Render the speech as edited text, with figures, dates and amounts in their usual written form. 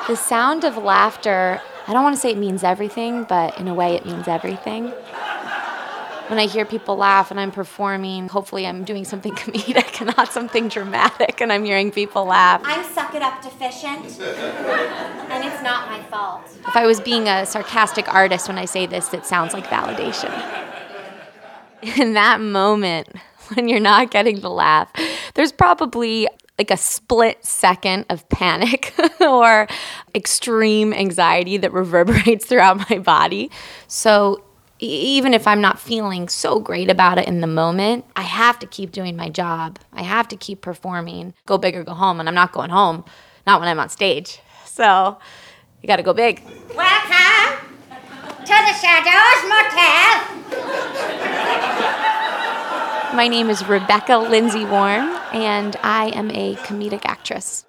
The sound of laughter, I don't want to say it means everything, but in a way it means everything. When I hear people laugh and I'm performing, hopefully I'm doing something comedic and not something dramatic, and I'm hearing people laugh. I'm suck it up deficient, and it's not my fault. If I was being a sarcastic artist when I say this, it sounds like validation. In that moment, when you're not getting the laugh, there's probably like a split second of panic or extreme anxiety that reverberates throughout my body. So even if I'm not feeling so great about it in the moment, I have to keep doing my job. I have to keep performing. Go big or go home, and I'm not going home, not when I'm on stage. So you got to go big. Welcome to the Shadows Motel. My name is Rebecca Lindsay Warren, and I am a comedic actress.